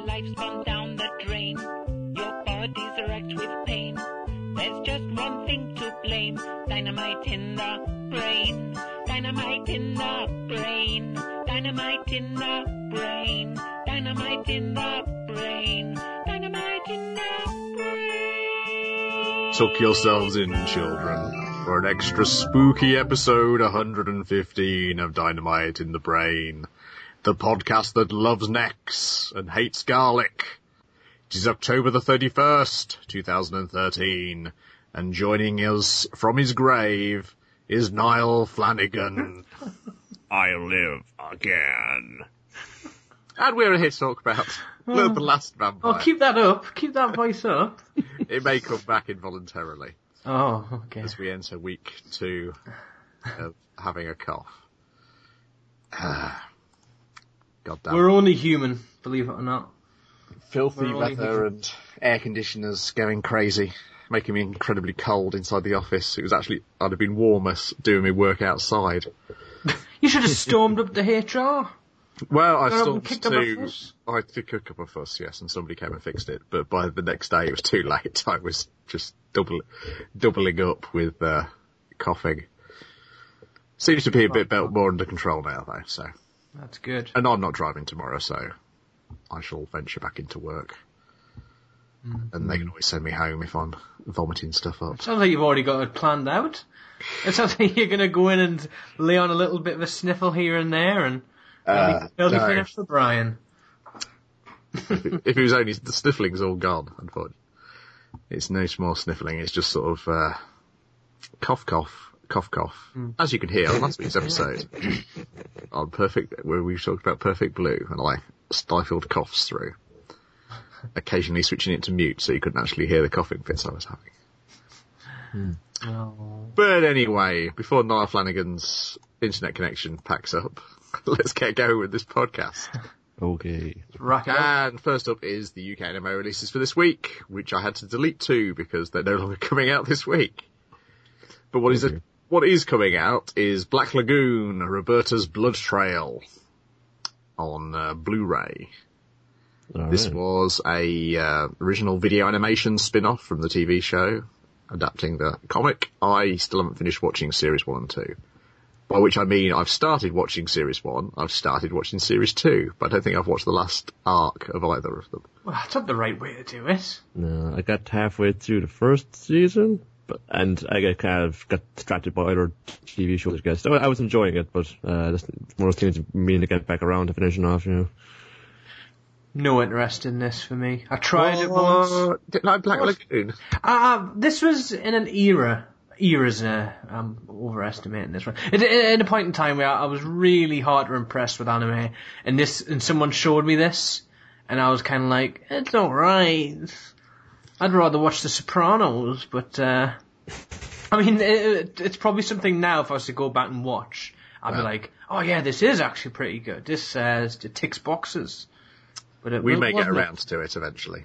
life's gone down the drain. Your body's wrecked with pain. There's just one thing to blame. Dynamite in the brain. Dynamite in the brain. Dynamite in the brain. Dynamite in the brain. Dynamite in the brain. Tuck yourselves in, children, for an extra spooky episode 115 of Dynamite in the Brain, the podcast that loves necks and hates garlic. It is October the 31st, 2013, and joining us from his grave is Niall Flanagan. I live again. And we're here to talk about The Last Vampire. Oh, keep that up. Keep that voice up. It may come back involuntarily. Oh, okay. As we enter week 2 of having a cough. God damn. We're only human, believe it or not. Filthy weather and air conditioners going crazy, making me incredibly cold inside the office. It was actually, I'd have been warmer doing my work outside. You should have stormed up to HR. Well, I Got up stormed and kicked up a to, fuss? I did kick up a fuss, yes, and somebody came and fixed it, but by the next day it was too late. I was just doubling up with, coughing. Seems to be a bit more under control now though, so. That's good. And I'm not driving tomorrow, so I shall venture back into work. And they can always send me home if I'm vomiting stuff up. Sounds like you've already got it planned out. It sounds like you're going to go in and lay on a little bit of a sniffle here and there and they'll be finished for Brian. If it was only, the sniffling's all gone, unfortunately. It's no more sniffling, it's just sort of, cough. As you can hear on last week's episode, on where we talked about Perfect Blue, and I stifled coughs through, occasionally switching it to mute so you couldn't actually hear the coughing fits I was having. Oh. But anyway, before Niall Flanagan's internet connection packs up, let's get going with this podcast. Okay. Rack it up. And first up is the UK anime releases for this week, which I had to delete 2 because they're no longer coming out this week. But what is coming out is Black Lagoon, Roberta's Blood Trail on Blu-ray. This was a original video animation spin-off from the TV show, adapting the comic. I still haven't finished watching Series 1 and 2. By which I mean I've started watching Series 1, I've started watching Series 2, but I don't think I've watched the last arc of either of them. Well, that's not the right way to do it. No, I got halfway through the first season, and I got distracted by other TV shows, I guess. So I was enjoying it, but that's one of those things meaning to get back around to finishing off, you know. No interest in this for me. I tried it once. Didn't like Black Lagoon? This was in an era. Eras, I'm overestimating this one. In a point in time where I was really hard to impress with anime, and someone showed me this, and I was kind of like, it's alright. I'd rather watch The Sopranos, but, I mean, it's probably something now if I was to go back and watch, I'd be like, oh yeah, this is actually pretty good. This it ticks boxes. But we may get around to it eventually.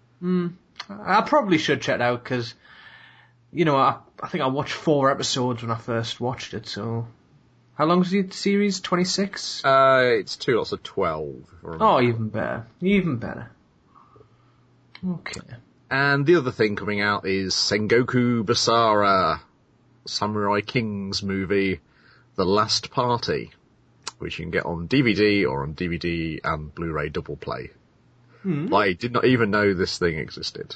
I probably should check it out, because, you know, I think I watched 4 episodes when I first watched it, so... How long is the series? 26? It's 2 lots of 12. Oh, even better. Even better. Okay. And the other thing coming out is Sengoku Basara, Samurai King's movie, The Last Party, which you can get on DVD or on DVD and Blu-ray double play. I did not even know this thing existed.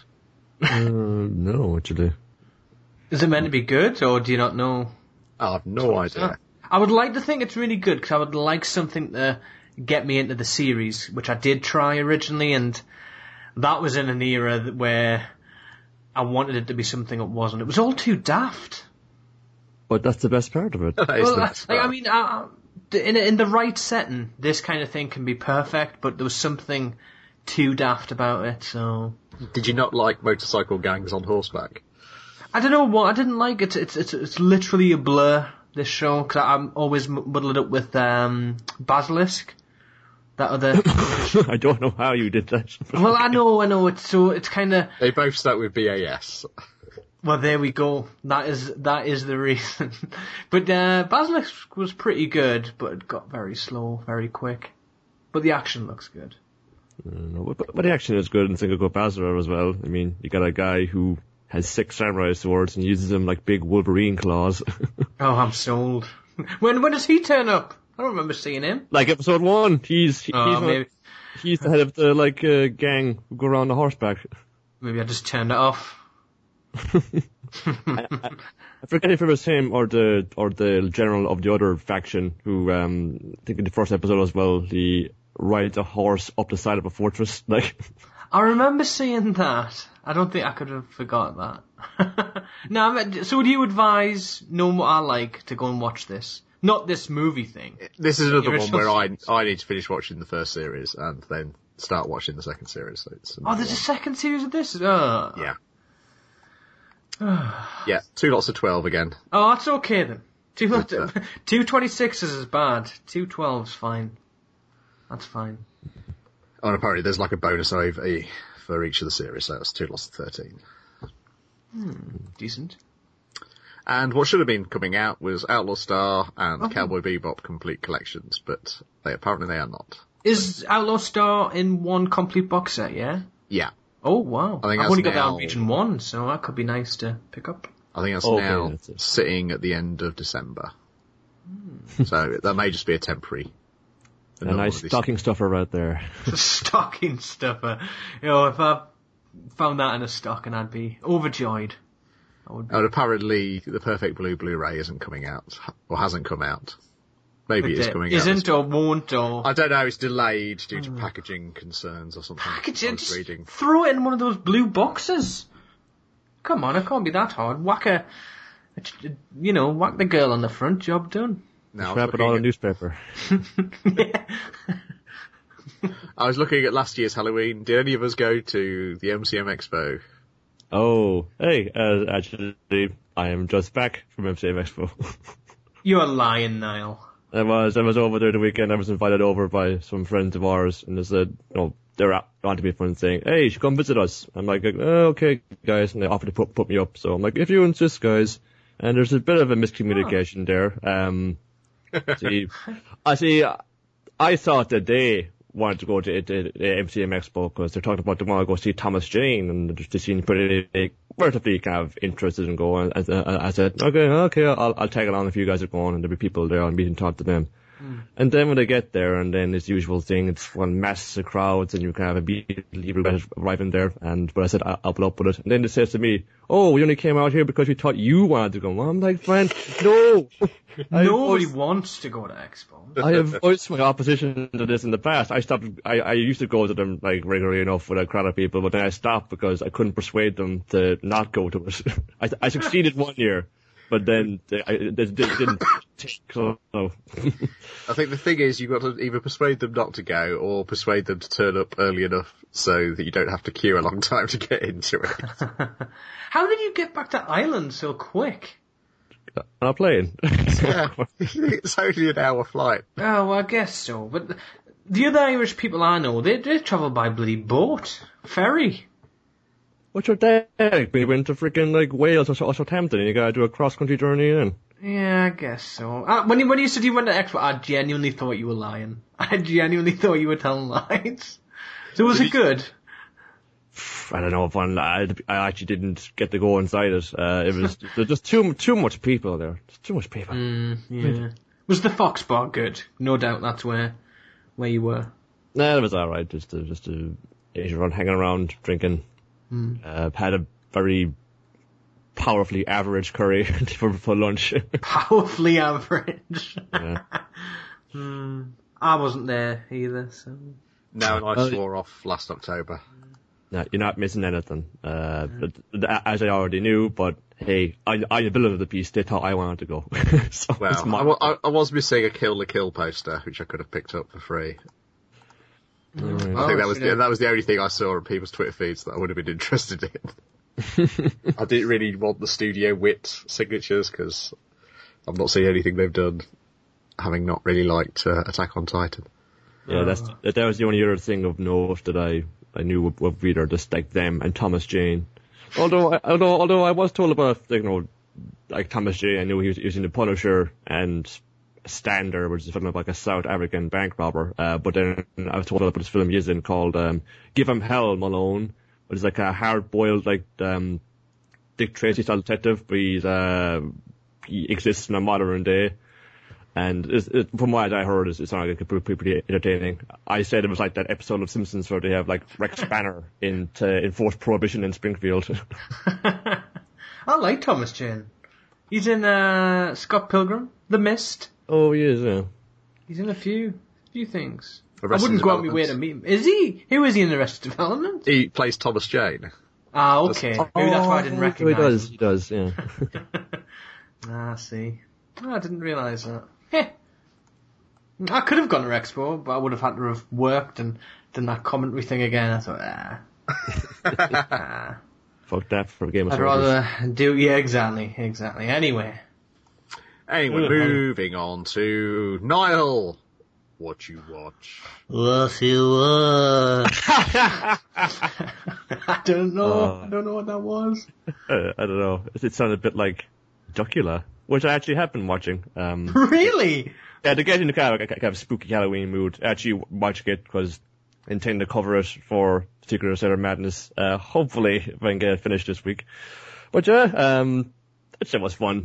No, actually. Is it meant to be good, or do you not know? I have no idea. I would like to think it's really good, because I would like something to get me into the series, which I did try originally, and that was in an era where I wanted it to be something it wasn't. It was all too daft. But that's the best part of it. I mean, in the right setting, this kind of thing can be perfect, but there was something too daft about it, so... Did you not like motorcycle gangs on horseback? I don't know what, I didn't like it. It's literally a blur, this show, because I'm always muddled up with Basilisk. That other... I don't know how you did that. Well, I know, it's kind of... They both start with BAS. Well, there we go. That is the reason. But Basilisk was pretty good, but it got very slow, very quick. But the action looks good. But the action is good in Sengoku Basara as well. I mean, you got a guy who has 6 samurai swords and uses them like big Wolverine claws. Oh, I'm sold. When does he turn up? I don't remember seeing him. Like episode 1, he's the head of the gang who go around on horseback. Maybe I just turned it off. I forget if it was him or the general of the other faction who, I think in the first episode as well, he rides a horse up the side of a fortress. Like, I remember seeing that. I don't think I could have forgot that. No, so would you advise, knowing what I like, to go and watch this? Not this movie thing. This is another one where I need to finish watching the first series and then start watching the second series. So it's there's a second series of this? Yeah. Yeah, 2 lots of 12 again. Oh, that's okay then. 226 is bad. 212's fine. That's fine. Oh, and apparently there's like a bonus OV for each of the series, so that's 2 lots of 13. Decent. And what should have been coming out was Outlaw Star and Cowboy Bebop complete collections, but they are not. Is Outlaw Star in one complete box set, yeah? Yeah. Oh, wow. I think I've only got that on Region 1, so that could be nice to pick up. I think that's sitting at the end of December. So that may just be a temporary. A nice stocking stuffer right there. Stocking stuffer. If I found that in a stocking, I'd be overjoyed. And apparently the Perfect Blue Blu-ray isn't coming out, or hasn't come out. Maybe it's coming out. Isn't or won't or... I don't know, it's delayed due to packaging concerns or something. Packaging? Just throw it in one of those blue boxes. Come on, it can't be that hard. Whack the girl on the front, job done. No, wrap it all in a newspaper. Yeah. I was looking at last year's Halloween. Did any of us go to the MCM Expo? Oh, hey, actually, I am just back from MCM Expo. You're lying, Niall. I was over there the weekend. I was invited over by some friends of ours, and they said, they're on to me for saying, hey, you should come visit us. I'm like, oh, okay, guys, and they offered to put me up. So I'm like, if you insist, guys. And there's a bit of a miscommunication there. I thought that they wanted to go to the MCM Expo because they're talking about they want to go see Thomas Jane, and they seem pretty relatively kind of interested in going. And I said, okay, I'll tag along if you guys are going, and there'll be people there. I'll meet and talk to them. And then when I get there, and then it's the usual thing, it's one mass of crowds, and you kind of immediately regret arriving there. But I said, I'll put up with it. And then it says to me, oh, we only came out here because we thought you wanted to go. I'm like, friend, no. Nobody wants to go to Expo. I have voiced my opposition to this in the past. I used to go to them like regularly enough with a crowd of people, but then I stopped because I couldn't persuade them to not go to it. I succeeded one year. But then they didn't take, so. I think the thing is you've got to either persuade them not to go or persuade them to turn up early enough so that you don't have to queue a long time to get into it. How did you get back to Ireland so quick? On a plane. Yeah, it's only an hour flight. Oh, well, I guess so. But the other Irish people I know, they travel by bloody boat, ferry. What's your dad? We went to freaking like Wales or Southampton, and you gotta do a cross-country journey in. Yeah, I guess so. When you said you went to Expo, I genuinely thought you were lying. I genuinely thought you were telling lies. So was it good? I don't know if I actually didn't get to go inside it. It was there's just too much people there. Just too much people. Yeah. Was the Fox Bar good? No doubt that's where you were. Nah, it was alright. Just everyone hanging around drinking. Had a very powerfully average curry for lunch. Powerfully average. Yeah. I wasn't there either, so. No, and I swore off last October. No, you're not missing anything. But, as I already knew, but hey, I'm the villain of the piece. They thought I wanted to go. So well, I was missing a Kill the Kill poster, which I could have picked up for free. I think that was the only thing I saw on people's Twitter feeds that I would have been interested in. I didn't really want the Studio Wit signatures because I'm not seeing anything they've done, having not really liked Attack on Titan. Yeah, that was the only other thing of note that I knew would reader, just like them and Thomas Jane. Although I was told about like Thomas Jane, I knew he was in the Punisher, and Stander, which is a film about like a South African bank robber. But then I was told about this film he is in called Give Him Hell, Malone, which is like a hard-boiled like Dick Tracy style detective, but he exists in a modern day. And from what I heard, it's not like pretty entertaining. I said it was like that episode of Simpsons where they have like Rex Banner in to enforce prohibition in Springfield. I like Thomas Jane. He's in Scott Pilgrim, The Mist. Oh, he is, yeah. He's in a few things. I Arrested wouldn't go out my Development. way to meet him. Is he? Who is he in Arrested Development? He plays Thomas Jane. Ah, okay. Maybe that's why I didn't recognise He does, yeah. I see. Oh, I didn't realise that. Heh. I could have gone to Expo, but I would have had to have worked and done that commentary thing again. I thought, Fuck that for Game of I'd Thrones. rather do, yeah, exactly. Anyway. Moving on to Niall. What you watch? What you watch? I don't know what that was. I don't know. It sounded a bit like Duckula, which I actually have been watching. Really? Yeah, to get into kind of spooky Halloween mood, actually watching it because I intend to cover it for Secret of Sailor Madness. Hopefully, if I can get it finished this week. But yeah, it was fun.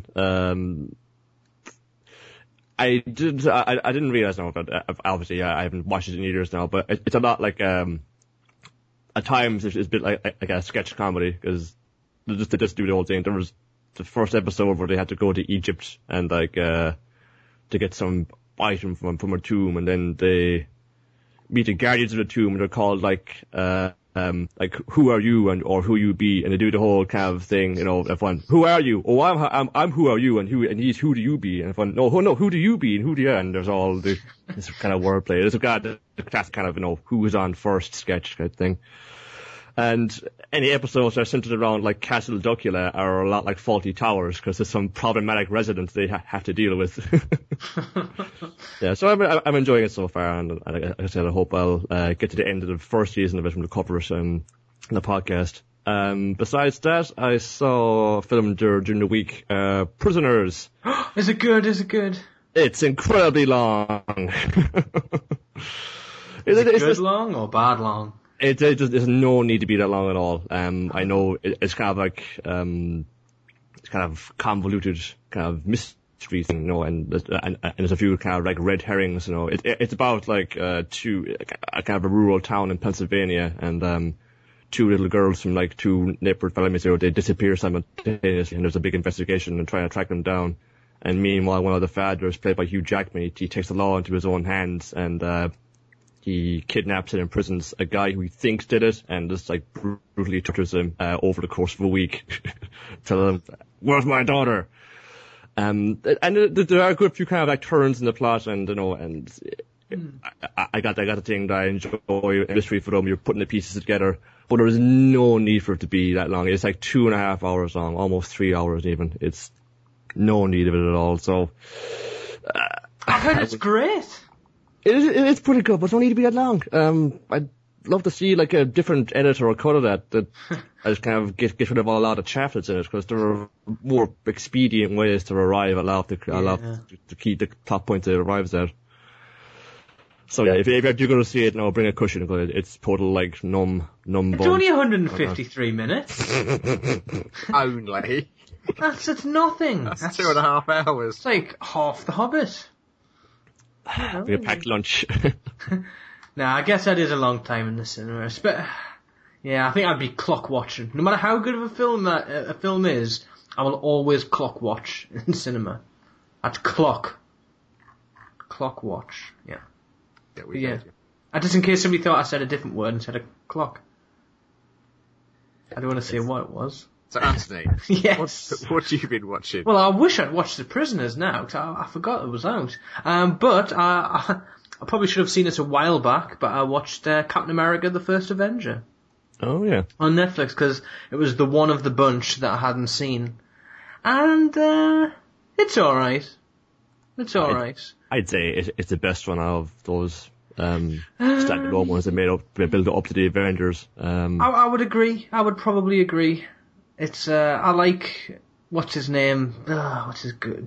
I didn't realize now, but obviously I haven't watched it in years now, but it's a lot like, at times it's a bit like a sketch comedy, because they just do the whole thing. There was the first episode where they had to go to Egypt and to get some item from a tomb, and then they meet the guardians of the tomb, and they're called like who are you or who you be, and they do the whole kind of thing, everyone, who are you? Oh, I'm who are you, and he's who do you be, and everyone, no, who do you be, and who do you, and there's all this kind of wordplay. There's the classic kind of, who was on first sketch kind of thing. And any episodes that are centered around like Castle Duckula are a lot like Faulty Towers, because there's some problematic residents they have to deal with. Yeah, so I'm enjoying it so far, and like I said, I hope I'll get to the end of the first season of it to cover it in the podcast. Besides that, I saw a film during the week, Prisoners. Is it good? It's incredibly long. Is it good long or bad long? There's no need to be that long at all. I know it's kind of like, it's kind of convoluted, kind of mystery thing, and there's a few kind of like red herrings, It's about like, kind of a rural town in Pennsylvania, and, two little girls from like two neighborhood families, they disappear simultaneously, and there's a big investigation and trying to track them down. And meanwhile, one of the fathers, played by Hugh Jackman, he takes the law into his own hands, and, he kidnaps and imprisons a guy who he thinks did it, and just like brutally tortures him over the course of a week, telling him, "Where's my daughter?" And there are a good few kind of like turns in the plot, and I got the thing that I enjoy mystery for them. You're putting the pieces together, but there is no need for it to be that long. It's like 2.5 hours long, almost 3 hours even. It's no need of it at all. So I've heard it's great. It's pretty good, but it don't need to be that long. I'd love to see like a different editor or cut of that I just kind of get rid of a lot of chaff that's in it, because there are more expedient ways to arrive at to keep the top point that it arrives at. So yeah, if you're going to see it, bring a cushion, because it's total like numb It's only 153 minutes. Only. That's nothing. That's 2.5 hours. It's like half The Hobbit. Like a packed lunch. Nah, I guess that is a long time in the cinema. But yeah, I think I'd be clock watching. No matter how good of a film is, I will always clock watch in cinema. At clock watch. Yeah. Yeah. Just in case somebody thought I said a different word instead of clock. I don't want to say what it was. So Anthony, yes. What have you been watching? Well, I wish I'd watched The Prisoners now, because I forgot it was out. But I probably should have seen it a while back, but I watched Captain America: The First Avenger. Oh, yeah. On Netflix, because it was the one of the bunch that I hadn't seen. And it's alright. I'd say it's the best one out of those standalone ones that build up to the Avengers. I would agree. I would probably agree. It's I like what's his name? What's his good?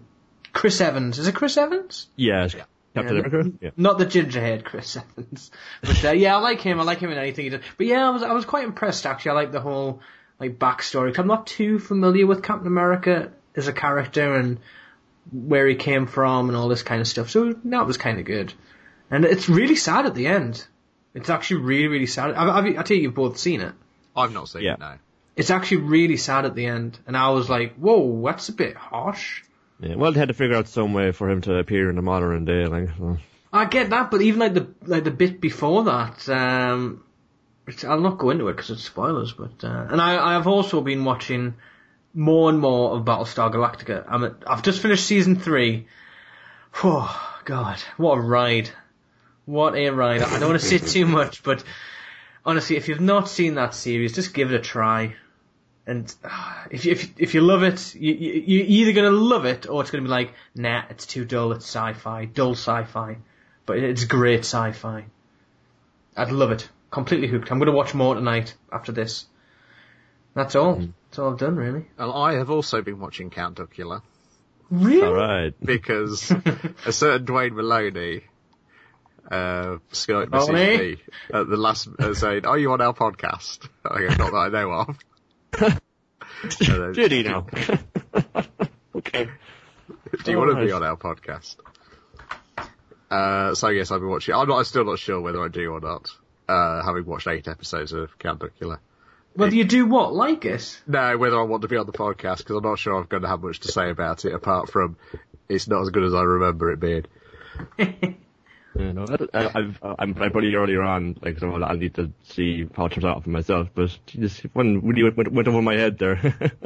Chris Evans. Is it Chris Evans? Yeah, Captain America. Yeah. Not the gingerhead Chris Evans. But yeah, I like him. I like him in anything he does. But yeah, I was quite impressed actually. I like the whole backstory. I'm not too familiar with Captain America as a character and where he came from and all this kind of stuff. So that was kind of good. And it's really sad at the end. It's actually really, really sad. I tell you, you've both seen it. I've not seen it, no. It's actually really sad at the end. And I was like, whoa, that's a bit harsh. Yeah, well, they had to figure out some way for him to appear in the modern day. So. I get that, but even the bit before that, which I'll not go into it because it's spoilers. But and I've also been watching more and more of Battlestar Galactica. I've just finished season 3. Oh God, what a ride! What a ride! I don't want to say too much, but honestly, if you've not seen that series, just give it a try. And if you love it, you're either going to love it or it's going to be like, nah, it's too dull, it's sci-fi, dull sci-fi. But it's great sci-fi. I'd love it. Completely hooked. I'm going to watch more tonight after this. That's all. That's all I've done, really. Well, I have also been watching Count Duckula. Really? All right. Because a certain Dwayne Maloney Skype messaged me at the last saying, "Are you on our podcast?" I go, "Not that I know of." Did he know? Okay. Do you want to be on our podcast? So yes, I've been watching. I'm still not sure whether I do or not. Having watched 8 episodes of Count Duckula. Whether you do what? Like it? No, whether I want to be on the podcast, because I'm not sure I'm going to have much to say about it, apart from it's not as good as I remember it being. You know, I'm pretty earlier on, like, so I'll need to see how it turns out for myself, but just one really went over my head there.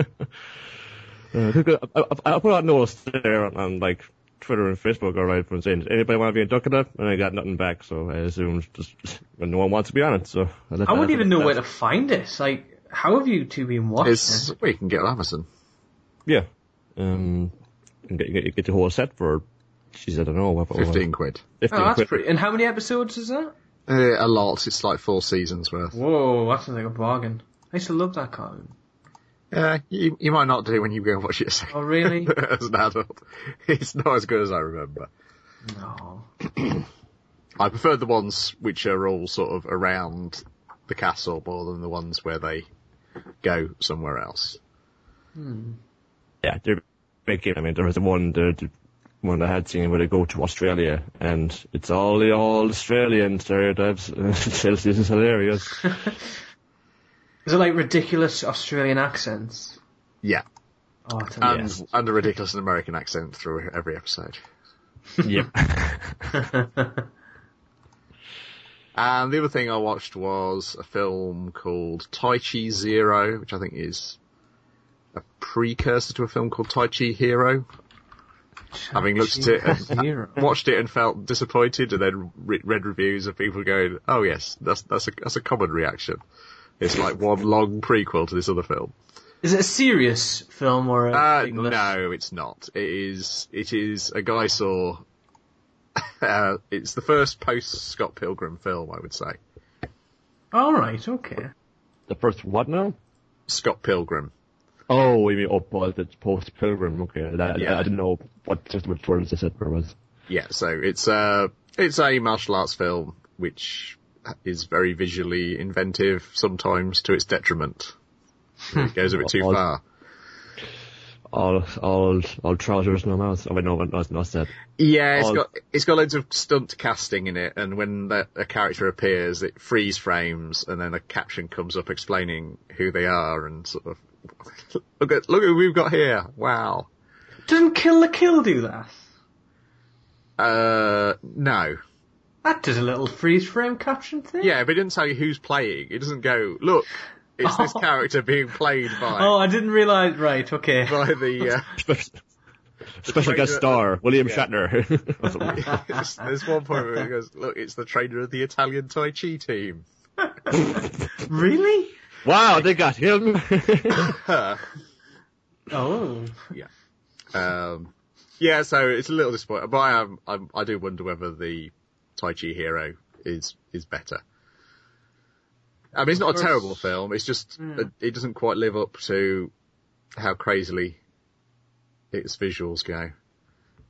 I put out notes there on like, Twitter and Facebook, alright, from saying, anybody want to be in Duckula? And I got nothing back, so I assumed just, no one wants to be on it, so. I wouldn't even know where to find it. Like, how have you two been watching it? Well, you can get it on Amazon. Yeah. And get the whole set for, geez, I don't know. What, 15 quid. 15 that's quid. pretty. And how many episodes is that? A lot. It's like 4 seasons worth. Whoa, that sounds like a bargain. I used to love that cartoon. You might not do when you go and watch it Oh, really? as an adult. It's not as good as I remember. No. I prefer the ones which are all sort of around the castle more than the ones where they go somewhere else. Yeah, they're making, I mean, there was the one I had seen where they go to Australia, and it's all the old Australian stereotypes. This is hilarious. Is it like ridiculous Australian accents? Yeah. Oh, And a ridiculous American accent through every episode. Yep. And the other thing I watched was a film called Tai Chi Zero, which I think is a precursor to a film called Tai Chi Hero. Having looked at it and watched it and felt disappointed, and then read reviews of people going, "Oh yes, that's a common reaction." It's like one long prequel to this other film. Is it a serious film or a English? No, it's not. It is a guy saw. It's the first post Scott Pilgrim film, I would say. All right, okay. The first what now? Scott Pilgrim. Oh, you mean it's post Pilgrim? Okay, I didn't know what words they said there was. Yeah, so it's a martial arts film which is very visually inventive, sometimes to its detriment. It goes a bit too far. All trousers, no mouth. Oh, wait, no, not that. Yeah, it's got loads of stunt casting in it, and when a character appears, it freeze frames, and then a caption comes up explaining who they are, and sort of, look who we've got here. Wow. Doesn't Kill la Kill do that? No. That does a little freeze frame caption thing. Yeah, but it doesn't tell you who's playing. It doesn't go, look, it's this character being played by... Oh, I didn't realise, right, okay. By the... Special guest star, William Shatner. There's one point where he goes, look, it's the trainer of the Italian Tai Chi team. Really? Wow, they got him. Oh. Yeah. Yeah, so it's a little disappointing, but I do wonder whether the Tai Chi Hero is better. I mean, it's not a terrible film, it's just, it doesn't quite live up to how crazily its visuals go.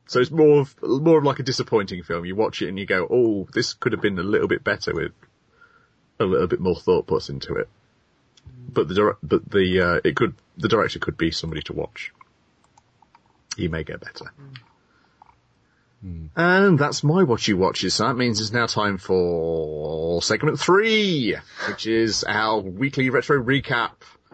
So it's more of like a disappointing film. You watch it and you go, oh, this could have been a little bit better with a little bit more thought put into it. But the director could be somebody to watch. He may get better. And that's my What You Watches. So that means it's now time for segment 3, which is our weekly retro recap.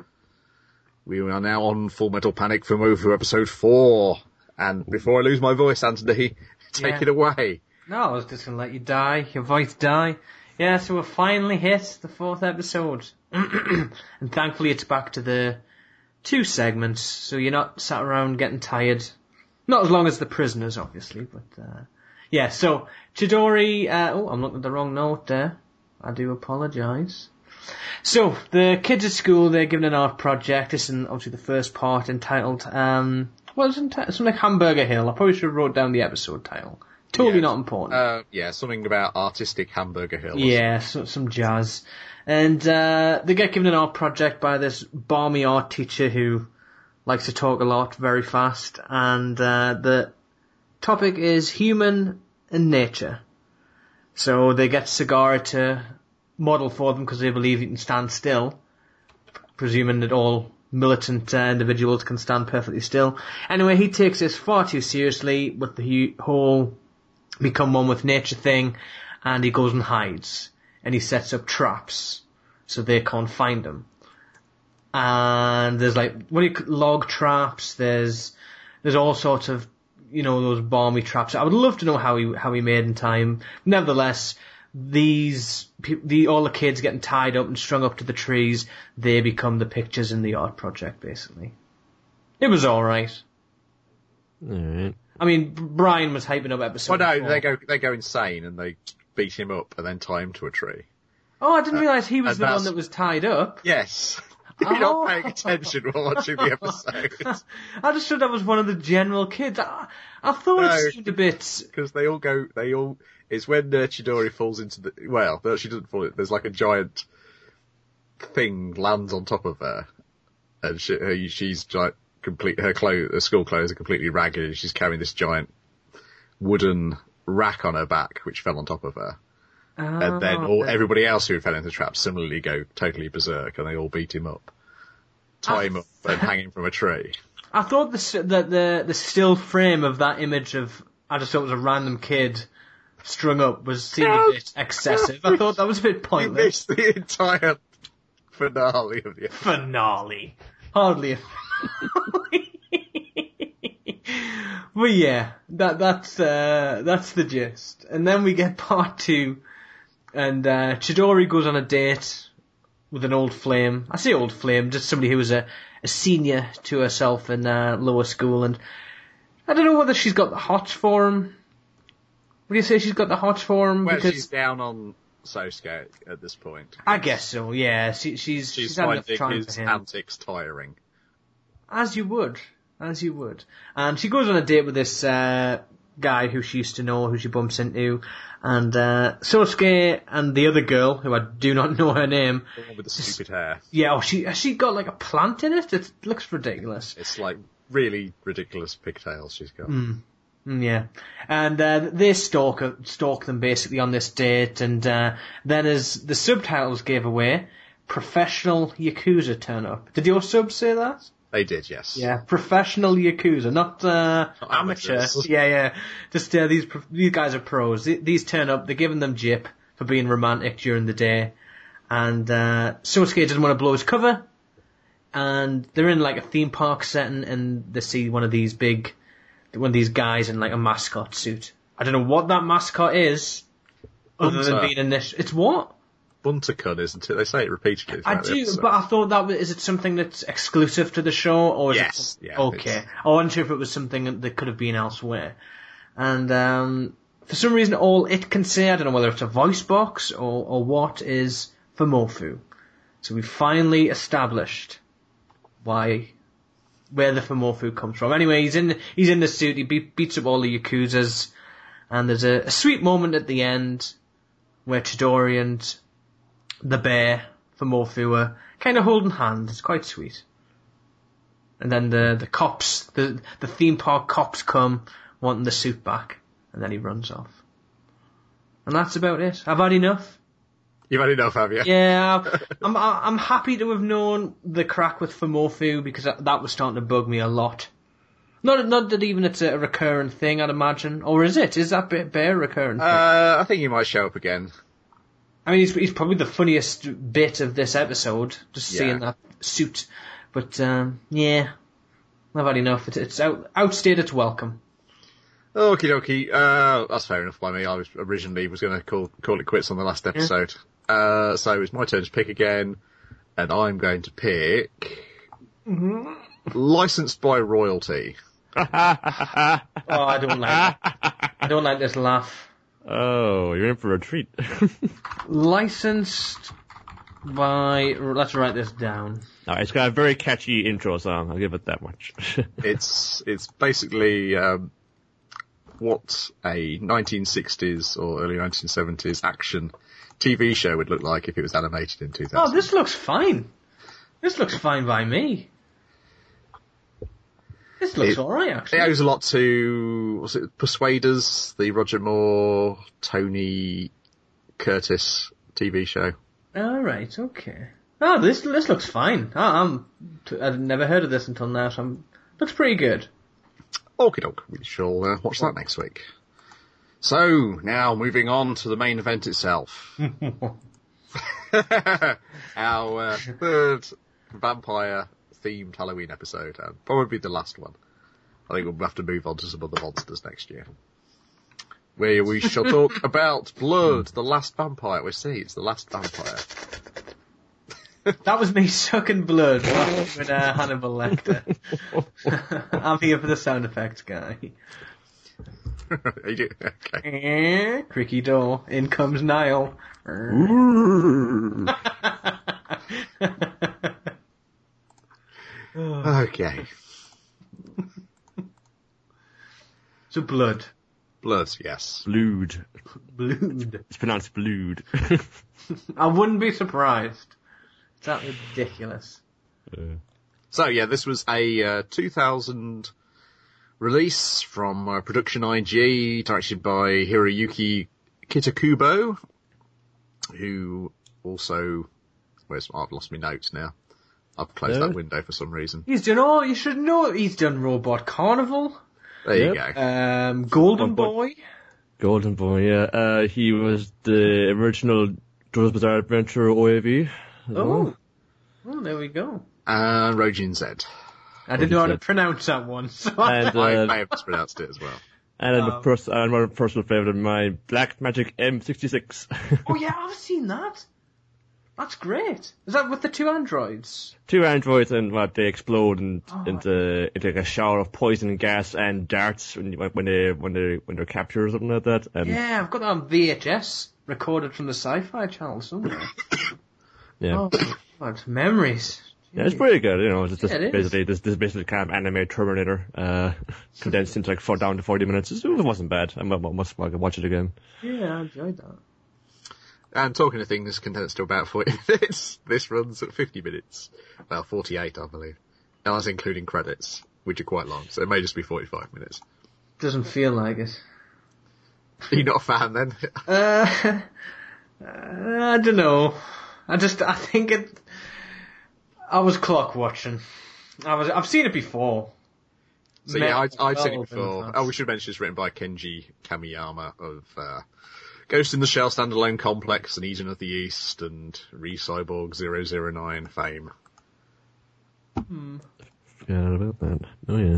We are now on Full Metal Panic FUMOFU episode 4. And before I lose my voice, Anthony, take it away. No, I was just going to let you die, your voice die. Yeah, so we've finally hit the 4th episode. And thankfully it's back to the 2 segments, so you're not sat around getting tired. Not as long as the prisoners, obviously, but, yeah, so, Chidori, I'm looking at the wrong note there. I do apologise. So, the kids at school, they're given an art project. This is obviously the first part entitled, something like Hamburger Hill. I probably should have wrote down the episode title. Totally not important. Something about artistic Hamburger Hill. Yeah, some jazz. And, they get given an art project by this balmy art teacher who likes to talk a lot, very fast, and the topic is human and nature. So they get Sagara to model for them because they believe he can stand still, presuming that all militant individuals can stand perfectly still. Anyway, he takes this far too seriously with the whole become one with nature thing, and he goes and hides, and he sets up traps so they can't find him. And there's log traps, there's all sorts of, those balmy traps. I would love to know how he made in time. Nevertheless, all the kids getting tied up and strung up to the trees, they become the pictures in the art project, basically. It was alright. Alright. I mean, Brian was hyping up episode 4. They go insane and they beat him up and then tie him to a tree. Oh, I didn't realise he was the one that was tied up. Yes. You're not paying attention while watching the episode. I just thought that was one of the general kids. I thought it seemed a bit... Because it's when Chidori falls into no, she doesn't fall. There's like a giant thing lands on top of her. And she's like her school clothes are completely ragged and she's carrying this giant wooden rack on her back, which fell on top of her. And then everybody else who fell into the trap similarly go totally berserk and they all beat him up, tie him up and hang him from a tree. I thought the still frame of that image I just thought it was a random kid strung up seemed a bit excessive. I thought that was a bit pointless. You missed the entire finale of the episode. Finale. Hardly a finale. But yeah, that's the gist. And then we get part 2. And Chidori goes on a date with an old flame. I say old flame, just somebody who was a senior to herself in lower school. And I don't know whether she's got the hots for him. Would you say she's got the hots for him? Well, because she's down on Sosuke at this point. I guess so, yeah. She's finding his antics tiring. As you would. And she goes on a date with this guy who she used to know, who she bumps into. And Sosuke and the other girl, who I do not know her name. The one with the stupid hair. Yeah, has she got like a plant in it? It looks ridiculous. It's like really ridiculous pigtails she's got. Yeah. And they stalk them basically on this date, and then as the subtitles gave away, professional Yakuza turn up. Did your sub say that? They did, yes. Yeah, professional Yakuza, not amateur. Yeah. Just these guys are pros. These turn up, they're giving them jip for being romantic during the day, and Sosuke doesn't want to blow his cover, and they're in like a theme park setting, and they see one of these guys in like a mascot suit. I don't know what that mascot is, other than being in this. It's what? Buntakun, isn't it? They say it repeatedly. I do, but I thought is it something that's exclusive to the show, or is it? Yeah. Okay. I wasn't sure if it was something that could have been elsewhere. And for some reason, all it can say, I don't know whether it's a voice box or what, is FUMOFU. So we finally established where the FUMOFU comes from. Anyway, he's in the suit. He beats up all the Yakuzas, and there's a sweet moment at the end where Chidori and the bear FUMOFU are kind of holding hands. It's quite sweet. And then the cops, the theme park cops come wanting the suit back, and then he runs off. And that's about it. I've had enough. You've had enough, have you? Yeah, I'm happy to have known the crack with Fumoffu, because that was starting to bug me a lot. Not that even it's a recurring thing, I'd imagine. Or is it? Is that Bear a recurring thing? I think he might show up again. I mean, he's probably the funniest bit of this episode, just seeing that suit. But, yeah, I've had enough. It's outstayed its welcome. Okie dokie. That's fair enough by me. I was originally going to call it quits on the last episode. Yeah. So it's my turn to pick again, and I'm going to pick Licensed by Royalty. Oh, I don't like that. I don't like this laugh. Oh, you're in for a treat. Licensed by... Let's write this down. No, it's got a very catchy intro song, I'll give it that much. It's basically what a 1960s or early 1970s action TV show would look like if it was animated in 2000. Oh, this looks fine. This looks fine by me. This looks alright, actually. It owes a lot to, was it Persuaders, the Roger Moore, Tony Curtis TV show? Alright, okay. Oh, this looks fine. I've never heard of this until now, so looks pretty good. Okie doke, we shall watch that next week. So, now moving on to the main event itself. Our third vampire-themed Halloween episode, and probably the last one. I think we'll have to move on to some other monsters next year. Where we shall talk about Blood, the last vampire. We see, it's the last vampire. That was me sucking blood with Hannibal Lecter. I'm here for the sound effects guy. Okay. Creaky door. In comes Niall. Okay. So blood. Blood, yes. Blood. Blood. It's pronounced blood. I wouldn't be surprised. Is that ridiculous? So yeah, this was a 2000 release from Production IG, directed by Hiroyuki Kitakubo, who also... I've lost my notes now. I've closed that window for some reason. He's done you should know he's done Robot Carnival. There you go. Golden Boy. Golden Boy, yeah. He was the original JoJo's Bizarre Adventure OAV. Oh, there we go. Rojin Z. I didn't know how to pronounce that one. So And, I may have mispronounced it as well. And one personal favourite of mine, Black Magic M66. Oh yeah, I've seen that. That's great. Is that with the two androids? Two androids, and they explode into like a shower of poison gas and darts when they're captured or something like that. Yeah, I've got that on VHS, recorded from the Sci-Fi Channel somewhere. Yeah. Oh, God, memories. Jeez. Yeah, it's pretty good. You know, it's just it basically this basically kind of anime Terminator, condensed into like down to 40 minutes. It wasn't bad. I must watch it again. Yeah, I enjoyed that. And talking of things condensed to about 40 minutes, this runs at 50 minutes. Well, 48, I believe. And that's including credits, which are quite long, so it may just be 45 minutes. Doesn't feel like it. Are you not a fan, then? I don't know. I think I was clock watching. I've seen it before. So yeah, I've seen it before. Oh, we should mention it's written by Kenji Kamiyama of, Ghost in the Shell Standalone Complex and Eden of the East and Re-Cyborg 009 fame. Forgot about that. Oh yeah.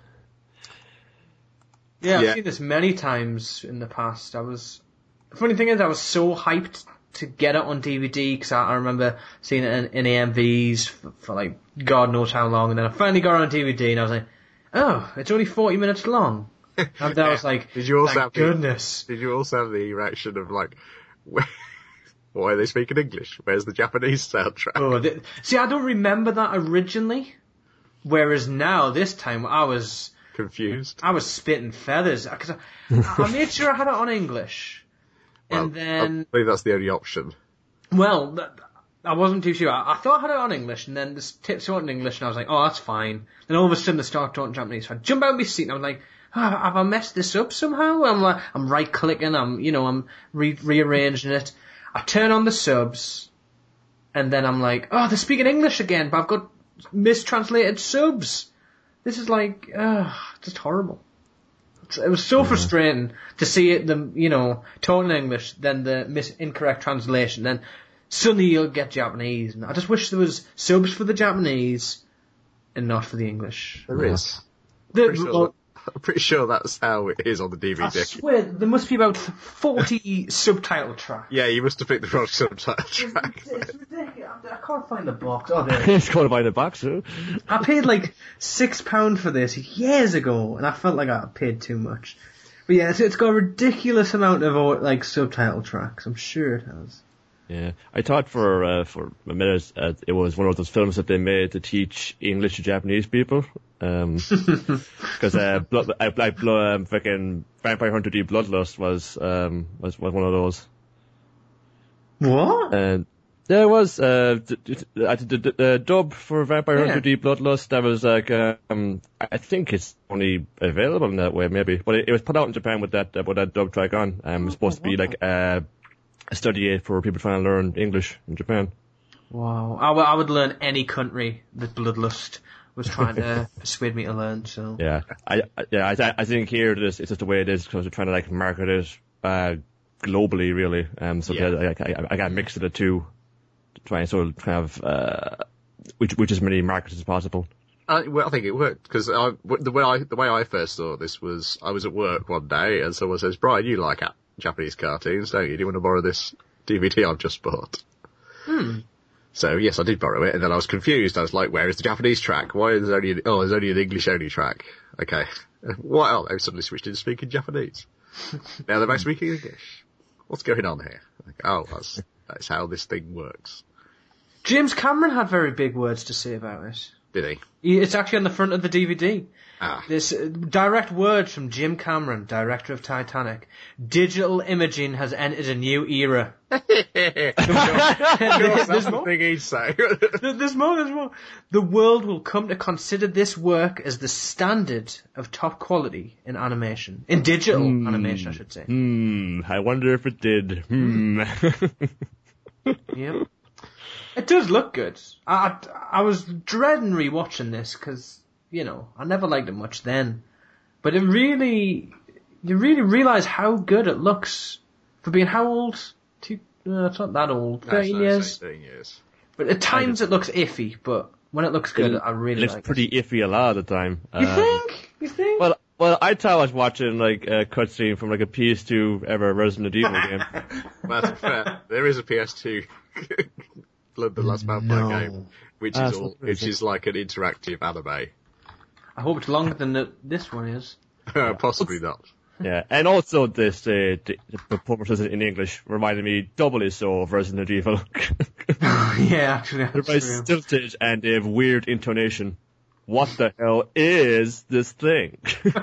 Yeah, I've seen this many times in the past. The funny thing is I was so hyped to get it on DVD because I remember seeing it in AMVs for like God knows how long, and then I finally got it on DVD and I was like, oh, it's only 40 minutes long. And then I was like, did you also thank goodness. Did you also have the reaction of like, why are they speaking English? Where's the Japanese soundtrack? See, I don't remember that originally. Whereas now, this time, I was... confused. I was spitting feathers. Because I made sure I had it on English. Well, and then... I believe that's the only option. Well, I wasn't too sure. I thought I had it on English, and then the tips were in English, and I was like, oh, that's fine. Then all of a sudden they started talking Japanese. So I jumped out of my seat, and I was like, have I messed this up somehow? I'm right clicking, I'm rearranging it. I turn on the subs, and then I'm like, oh, they're speaking English again, but I've got mistranslated subs. This is like, just horrible. It was so frustrating to see it, talking in English, then the incorrect translation, then suddenly you'll get Japanese. And I just wish there was subs for the Japanese and not for the English. There is. I'm pretty sure that's how it is on the DVD. I swear, there must be about 40 subtitle tracks. Yeah, you must have picked the wrong subtitle track. It's ridiculous. I can't find the box. Oh, there it is. It's got to buy the box, huh? I paid like £6 for this years ago, and I felt like I paid too much. But yeah, it's got a ridiculous amount of like subtitle tracks. I'm sure it has. Yeah, I thought for a minute it was one of those films that they made to teach English to Japanese people. Because fucking Vampire Hunter D Bloodlust was one of those. What? And there was the dub for Vampire Hunter D Bloodlust. That was like I think it's only available in that way maybe, but it was put out in Japan with that dub track on. It was supposed to be like a study aid for people trying to learn English in Japan. Wow, I would learn any country that Bloodlust was trying to persuade me to learn. So yeah, I think here it's just the way it is because they're trying to like market it globally, really. I got mixed of the two to try and sort of have which as many markets as possible. Well, I think it worked because the way I first saw this was I was at work one day and someone says, "Brian, you like Japanese cartoons, don't you? Do you want to borrow this DVD I've just bought?" So yes, I did borrow it, and then I was confused. I was like, "Where is the Japanese track? Why is there only there's only an English only track?" Okay, why? Oh, they suddenly switched into speaking Japanese. Now they're back speaking English. What's going on here? Like, that's how this thing works. James Cameron had very big words to say about it. Did he? It's actually on the front of the DVD. Ah. This direct words from Jim Cameron, director of Titanic. Digital imaging has entered a new era. There's more. Thing he'd say. There's more. The world will come to consider this work as the standard of top quality in animation. In digital animation, I should say. I wonder if it did. Yep. It does look good. I was dreading rewatching this because, I never liked it much then. But you really realise how good it looks for being how old? It's not that old. 13 years. 13 years. But at times it looks iffy, but when it looks good, I really like it. It looks pretty iffy a lot of the time. You think? Well, I thought I was watching like a cutscene from like a PS2 ever Resident Evil game. Well, to be fair, there is a PS2 Blood the Last Vampire game, which is like an interactive anime. I hope it's longer than this one is. Possibly not. Yeah, and also this the performances in English reminded me doubly so of Resident Evil. Yeah, actually, they're very stilted and they have weird intonation. What the hell is this thing?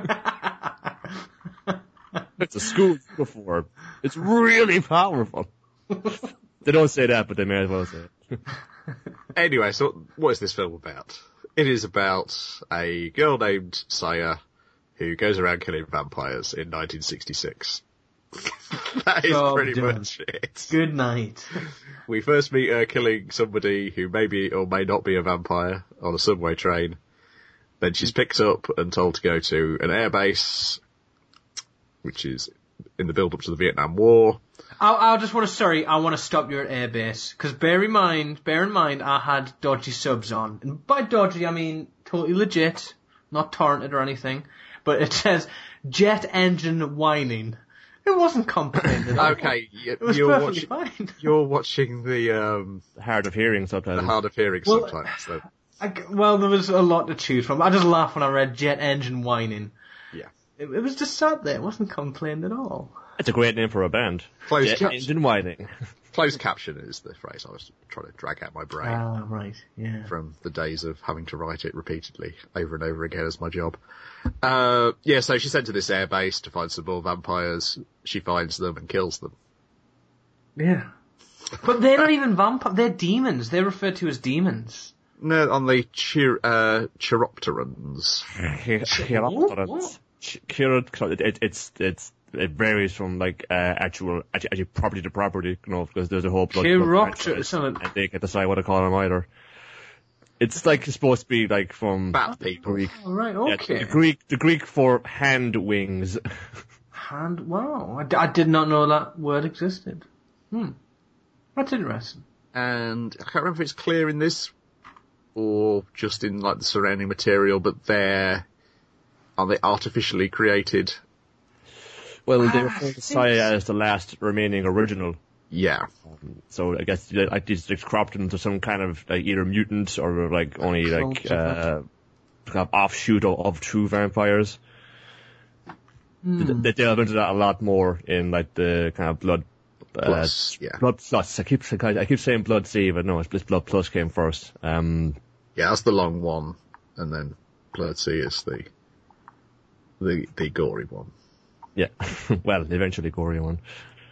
It's a school uniform. It's really powerful. They don't say that, but they may as well say it. Anyway, so what is this film about? It is about a girl named Saya who goes around killing vampires in 1966. That is pretty much it. Good night. We first meet her killing somebody who may be or may not be a vampire on a subway train. Then she's picked up and told to go to an airbase, which is in the build-up to the Vietnam War. I want to stop you at airbase, because bear in mind, I had dodgy subs on. And by dodgy, I mean totally legit, not torrented or anything. But it says, jet engine whining. It wasn't complaining at all. Okay, it was perfectly fine. You're watching the hard of hearing subtitles. The hard of hearing subtitles. So. Well, there was a lot to choose from. I just laughed when I read jet engine whining. Yeah. It was just sat there. It wasn't complaining at all. It's a great name for a band. Jet engine whining. Closed caption is the phrase I was trying to drag out my brain. Ah, right, yeah. From the days of having to write it repeatedly over and over again as my job. So she's sent to this airbase to find some more vampires. She finds them and kills them. Yeah. But they're not even vampires, they're demons. They're referred to as demons. No, on the Chiropterans. Chiropterans? cured. It varies from like actually property to property, you know, because there's a whole blood and they can't decide what to call them either. It's like it's supposed to be like from Bat people. Oh, right, okay. Yeah, the Greek for hand wings. Wow, I did not know that word existed. That's interesting. And I can't remember if it's clear in this or just in like the surrounding material, but are they artificially created? Well, they refer to Saya as the last remaining original. Yeah. So I guess like these cropped into some kind of like either mutant or like only like kind of offshoot of true vampires. They delve into that a lot more in like the kind of blood plus. I keep saying blood C, but no, it's blood plus came first. Yeah, that's the long one, and then blood C is the gory one. Yeah, well, eventually gory one.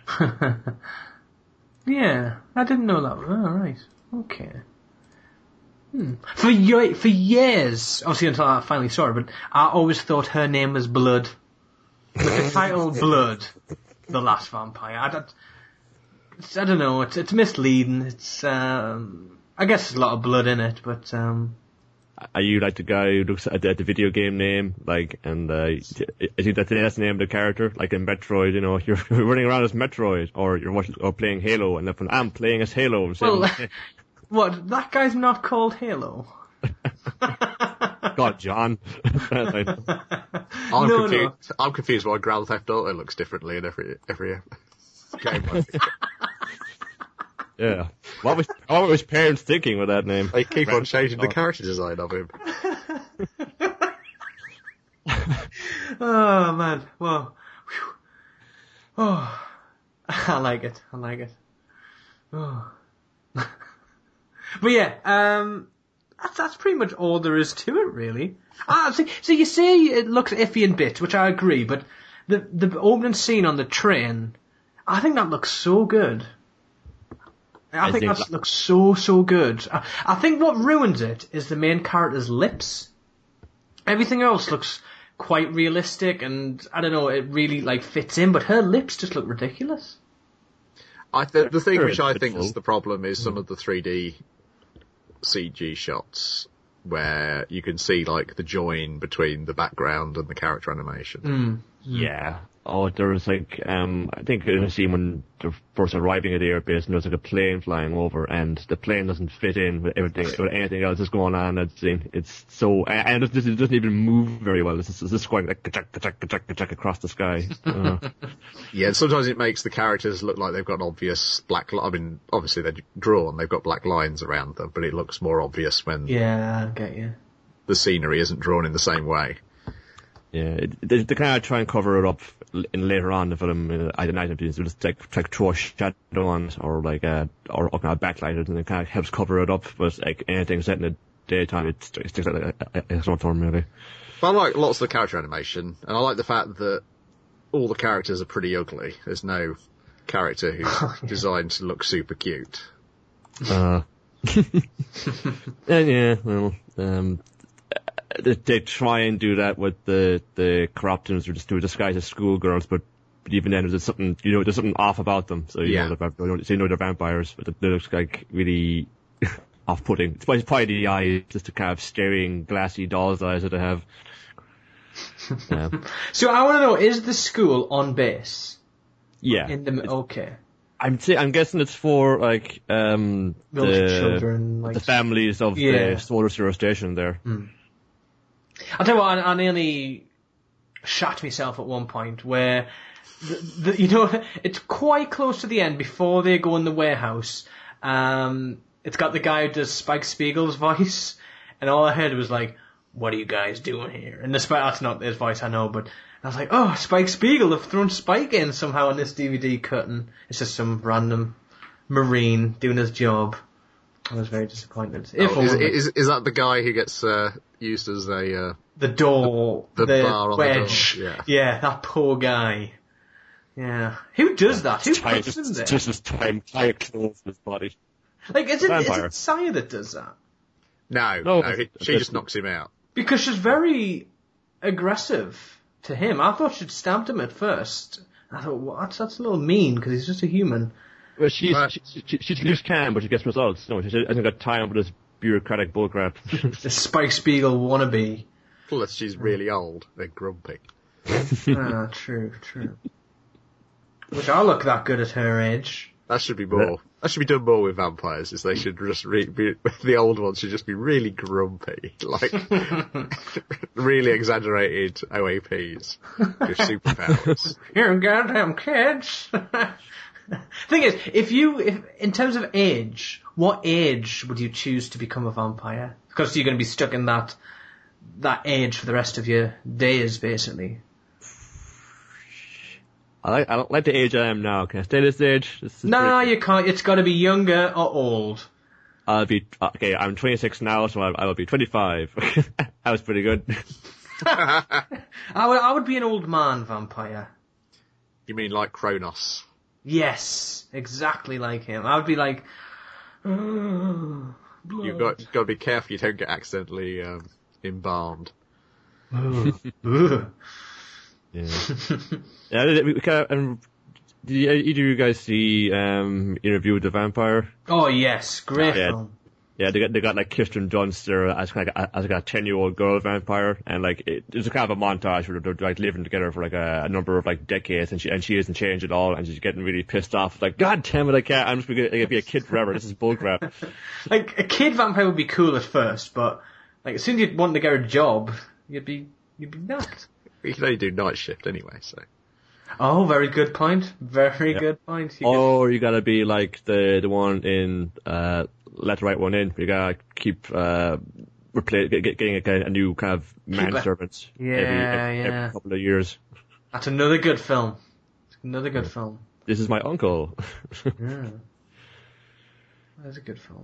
Yeah, I didn't know that. Oh, right. Okay. For years, obviously until I finally saw her, but I always thought her name was Blood. With the title Blood, The Last Vampire. I don't know, it's misleading. It's, I guess there's a lot of blood in it, but, Are you like the guy who looks at the video game name, like, and I think that's the name of the character, like in Metroid, you know, you're running around as Metroid, or you're playing Halo, and then I'm playing as Halo. Well, what, that guy's not called Halo? God, John. I'm confused why Grand Theft Auto looks differently in every game. Yeah. What was parents thinking with that name? They keep on changing the character design of him. Oh, man. Well, whew. Oh, I like it. Oh. But yeah, that's pretty much all there is to it, really. So you say it looks iffy in bits, which I agree, but the opening scene on the train, I think that looks so good. I think that looks so good. I think what ruins it is the main character's lips. Everything else looks quite realistic, and I don't know, it really like fits in, but her lips just look ridiculous. The thing which I think is the problem is some of the 3D CG shots where you can see like the join between the background and the character animation. Yeah. Oh, there was like, I think in a scene when they're first arriving at the airbase and there's like a plane flying over and the plane doesn't fit in with anything else that's going on in that scene. It's so, and it doesn't even move very well. It's just going like, ka-chak across the sky. Yeah, and sometimes it makes the characters look like they've got obvious I mean, obviously they're drawn, they've got black lines around them, but it looks more obvious when I get you. The scenery isn't drawn in the same way. Yeah, they kind of try and cover it up later on in the film. Either night of these, just like throw a shadow on it, or like or kind of backlight it, and it kind of helps cover it up. But like anything set in the daytime, it sticks out like a sore thumb, really. But I like lots of the character animation, and I like the fact that all the characters are pretty ugly. There's no character who's designed to look super cute. Yeah, well, they try and do that with the Corruptors, or just do a disguise as schoolgirls, but even then there's something off about them. So you know they're vampires, but they look like really off-putting. It's probably the eyes, just the kind of staring, glassy doll's eyes that they have. So I want to know, is the school on base? Yeah. Okay. I'm guessing it's for like the children, like the families of the Solar Zero Station there. I'll tell you what, I nearly shat myself at one point where, it's quite close to the end before they go in the warehouse. It's got the guy who does Spike Spiegel's voice, and all I heard was like, "What are you guys doing here?" And that's not his voice, I know, but I was like, "Oh, Spike Spiegel, they've thrown Spike in somehow on this DVD cut," and it's just some random Marine doing his job. I was very disappointed. Is that the guy who gets used as a the door, the bar on wedge? The door. Yeah, that poor guy. Yeah, who does that? Who puts him there? Just his time, tie clothes his body. Like, is it Saya that does that? No, she just knocks him out. Because she's very aggressive to him. I thought she'd stabbed him at first. I thought, what? That's a little mean, because he's just a human. Well, she just can, but she gets results. No, she hasn't got time for this bureaucratic bullcrap. The Spike Spiegel wannabe. Plus, she's really old. They're grumpy. True. Which I look that good at her age. That should be more. That should be done more with vampires. Is they should just the old ones should just be really grumpy, like really exaggerated OAPs with superpowers. You goddamn kids. Thing is, if in terms of age, what age would you choose to become a vampire? Because you're going to be stuck in that age for the rest of your days, basically. I like the age I am now. Can I stay this age? No, you can't. It's got to be younger or old. I'll be okay. I'm 26 now, so I will be 25. That was pretty good. I would be an old man vampire. You mean like Kronos? Yes, exactly like him. I would be like. You've got to be careful you don't get accidentally embalmed. Yeah. We did either of you guys see Interview with the Vampire? Oh yes, great film. Yeah, they got like Kirsten Dunst there as like a 10-year-old girl vampire, and like it's a kind of a montage where they're like living together for like a number of like decades, and she hasn't changed at all, and she's getting really pissed off. Like, God damn it, I'm just gonna be a kid forever. This is bullcrap. Like a kid vampire would be cool at first, but like as soon as you'd want to get a job, you'd be nuts. You can only do night shift anyway, so. Oh, very good point. Very good point. Or you gotta be like the one in Let the Right One In. You gotta keep getting a new kind of manservant every couple of years. That's another good film. Another good film. This is my uncle. Yeah. That's a good film.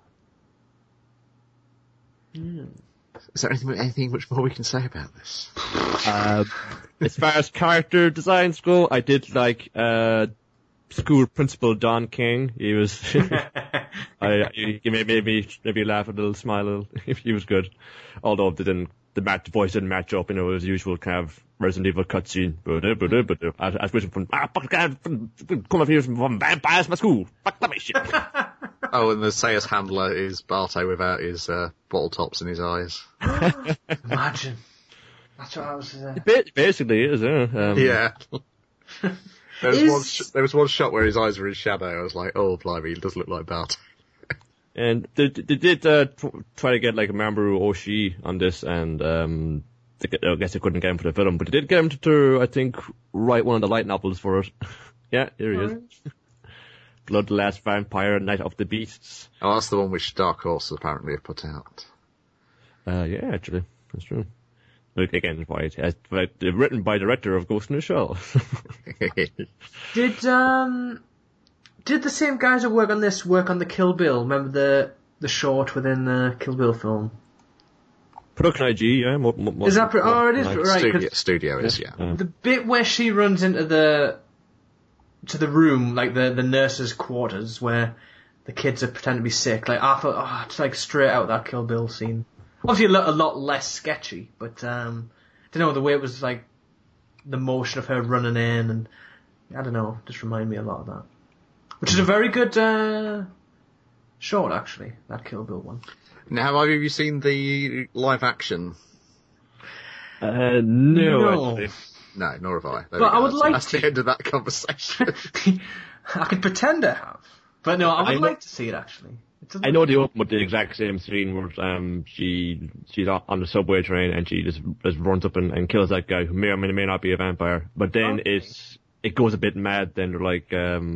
Mm. Is there anything much more we can say about this? As far as character designs go, I did like school principal Don King. He was, he made me laugh a little, smile a little. He was good, although the voice didn't match up. You know, it was the usual kind of Resident Evil cutscene. I was wishing from come up here from vampires, my school. Fuck that shit. Oh, and the Sayers handler is Barto without his bottle tops in his eyes. Imagine. That's what I was. Basically, it is. Yeah. There was one shot where his eyes were in shadow. I was like, oh, blimey, he does look like Barto. And they did try to get like Mamoru Oshii on this, and I guess they couldn't get him for the film, but they did get him to I think, write one of the light novels for it. Yeah, here he is. Bloodlust Vampire, Night of the Beasts. Oh, that's the one which Dark Horse apparently have put out. Yeah, actually, that's true. Look, again, written by director of Ghost in the Shell. Did the same guys that work on this work on the Kill Bill? Remember the short within the Kill Bill film? Production IG, yeah. Is that it is right? Studio is, yeah. The bit where she runs into the room, like the nurse's quarters, where the kids are pretending to be sick. Like I thought, it's like straight out that Kill Bill scene. Obviously a lot less sketchy, but I don't know, the way it was like the motion of her running in, and I don't know, just reminded me a lot of that. Which is a very good short, actually, that Kill Bill one. Now, have you seen the live action? No. Actually. No, nor have I. But I would like That's the end of that conversation. I could pretend I have. But no, I would like to see it, actually. I know they open with the exact same scene where she's on the subway train and she just runs up and kills that guy who may or may not be a vampire. But then it goes a bit mad. Then they're like,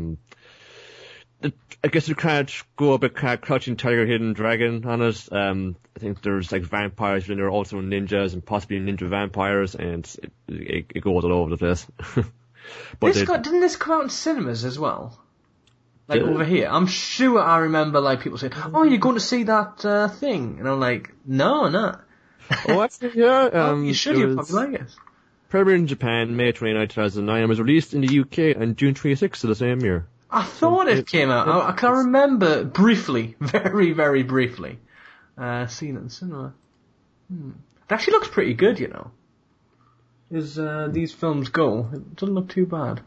I guess you can't go a bit Crouching Tiger, Hidden Dragon on it. I think there's like vampires, but then there are also ninjas and possibly ninja vampires, and it goes all over the place. But didn't this come out in cinemas as well? Like over here, I'm sure I remember like people saying, "Oh, you're going to see that thing," and I'm like, "No, I'm not." Oh, actually, yeah. You should. You'll probably like it. Premiered in Japan, May 29, 2009, and was released in the UK on June 26th of the same year. I thought it came out. I can remember briefly, very, very briefly, seeing it in cinema. It actually looks pretty good, you know. as these films go, it doesn't look too bad.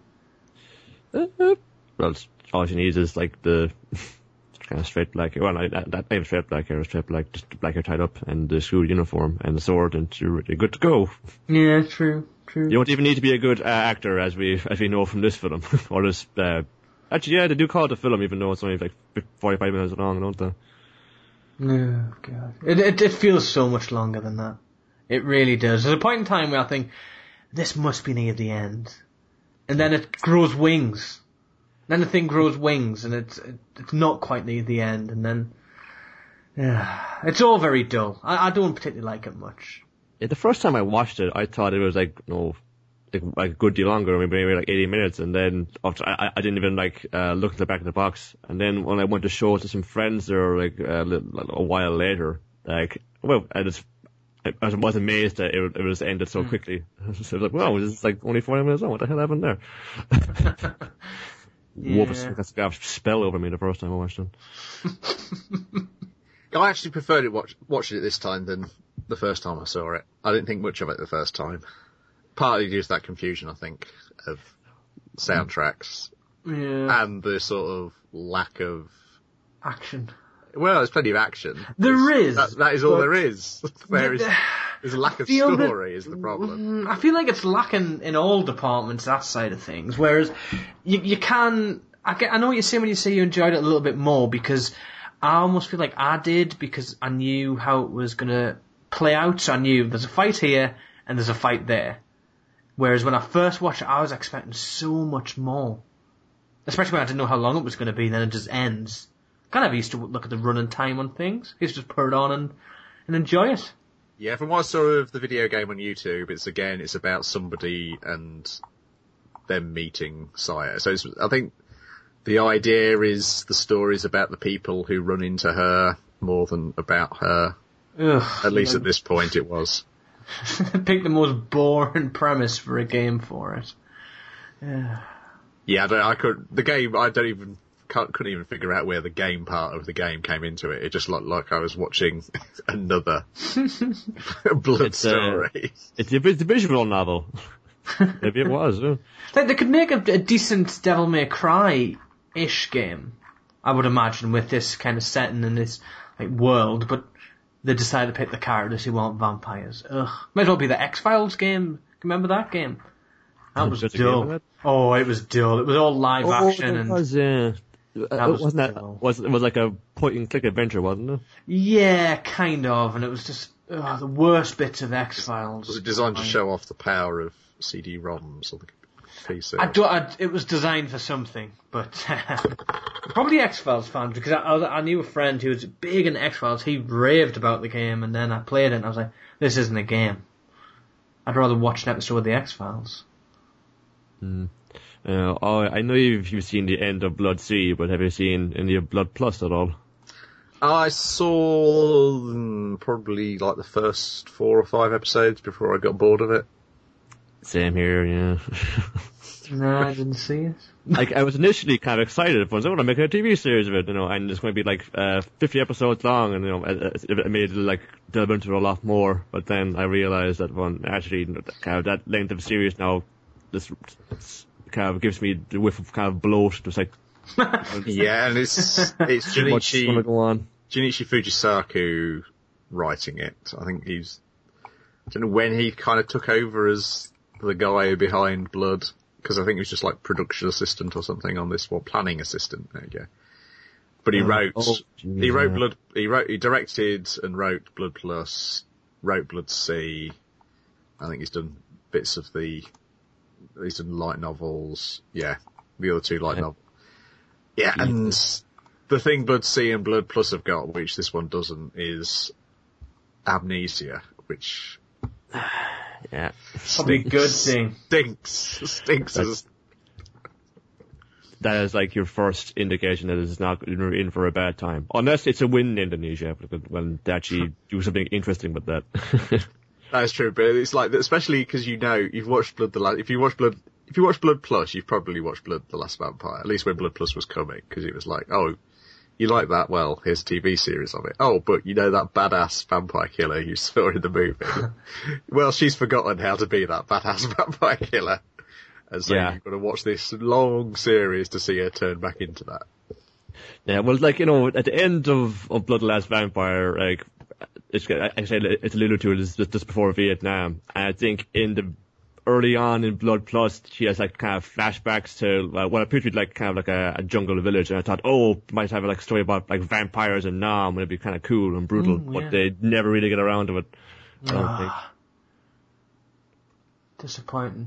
Well, all she needs is like the kind of straight black hair. Well, that maybe straight black hair, just the black hair tied up, and the school uniform and the sword, and you're really good to go. Yeah, true. You don't even need to be a good actor, as we know from this film, or this. Actually, yeah, they do call it a film, even though it's only like 45 minutes long, don't they? Oh God, it feels so much longer than that. It really does. There's a point in time where I think this must be near the end, and then it grows wings. Then the thing grows wings, and it's not quite near the end, and then it's all very dull. I don't particularly like it much. Yeah, the first time I watched it, I thought it was like a good deal longer, maybe like 80 minutes, and then after I didn't even look at the back of the box, and then when I went to show it to some friends there a while later, I was amazed that it was ended so quickly. So I was like, wow, this is like only 40 minutes long. What the hell happened there? Yeah. That's a spell over me the first time I watched it. I actually preferred it watching it this time than the first time I saw it. I didn't think much of it the first time. Partly due to that confusion, I think, of soundtracks. Yeah. And the sort of lack of Action. Well, there's plenty of action. There is. That is all there is. There's a lack of story is the problem. I feel like it's lacking in all departments, that side of things. Whereas you can, I know what you're saying when you say you enjoyed it a little bit more, because I almost feel like I did, because I knew how it was going to play out. So I knew there's a fight here and there's a fight there. Whereas when I first watched it, I was expecting so much more. Especially when I didn't know how long it was going to be, then it just ends. Kind of used to look at the running time on things. I used to just put it on and enjoy it. Yeah, from what I saw of the video game on YouTube, it's about somebody and them meeting Saya. So I think the idea is the story's about the people who run into her more than about her. Ugh, at least at this point it was. Pick the most boring premise for a game for it. Yeah, couldn't even figure out where the game part of the game came into it. It just looked like I was watching another blood story. It's a visual novel. Maybe it was. Yeah. Like they could make a decent Devil May Cry-ish game, I would imagine, with this kind of setting in this world, but they decided to pick the characters who aren't vampires. Ugh. Might as well be the X-Files game. Remember that game? That was dull. Oh, it was dull. It was all live action. It was, yeah. It was like a point-and-click adventure, wasn't it? Yeah, kind of, and it was just the worst bits of X-Files. Was it designed to show off the power of CD-ROMs on the PC? It was designed for something, but probably X-Files fans, because I knew a friend who was big into X-Files. He raved about the game, and then I played it, and I was like, this isn't a game. I'd rather watch an episode of the X-Files. I know you've seen the end of Blood C, but have you seen any of Blood Plus at all? I saw probably like the first 4 or 5 episodes before I got bored of it. Same here, yeah. No, I didn't see it. I was initially kind of excited for it. I want to make a TV series of it, and it's going to be 50 episodes long, and it made it delve into a lot more. But then I realized that actually that length of series now this kind of gives me the whiff of kind of bloat. Just yeah, and it's Junichi Fujisaku writing it. I think I don't know when he kind of took over as the guy behind Blood, because I think he was just production assistant or something on this, planning assistant. There you go. But he he directed and wrote Blood Plus, wrote Blood C. I think he's done bits of he's done light novels. Yeah, the other 2 light novels. Yeah, and the thing Blood C and Blood Plus have got, which this one doesn't, is amnesia, which yeah, probably a good thing. Stinks. That is your first indication that it's not in for a bad time, unless it's a win in Indonesia when they actually do something interesting with that. That's true, but it's especially because you've watched Blood. If you watch Blood Plus, you've probably watched Blood: The Last Vampire. At least when Blood Plus was coming, because it was You like that? Well, here's a TV series of it. Oh, but you know that badass vampire killer you saw in the movie? Well, she's forgotten how to be that badass vampire killer. And so you've got to watch this long series to see her turn back into that. Yeah, well, like, you know, at the end of Bloodlust Vampire, like, it's alluded to it just before Vietnam. And I think early on in Blood Plus, she has like kind of flashbacks to what appeared to be like kind of like a jungle village. And I thought, might have like a story about like vampires in Nam, and it'd be kind of cool and brutal. But they never really get around to it. I don't think. Disappointing.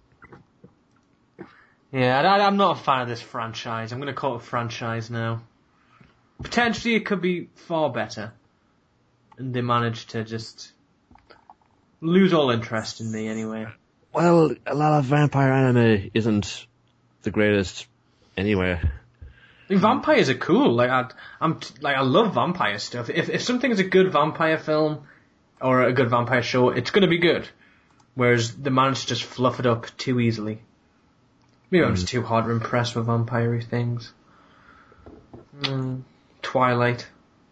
Yeah, I'm not a fan of this franchise. I'm going to call it a franchise now. Potentially it could be far better. And they managed to just lose all interest in me anyway. Well, a lot of vampire anime isn't the greatest anyway. Vampires are cool. I love vampire stuff. If something is a good vampire film or a good vampire show, it's going to be good. Whereas they managed to just fluff it up too easily. Maybe I'm just too hard to impress with vampire things. Twilight.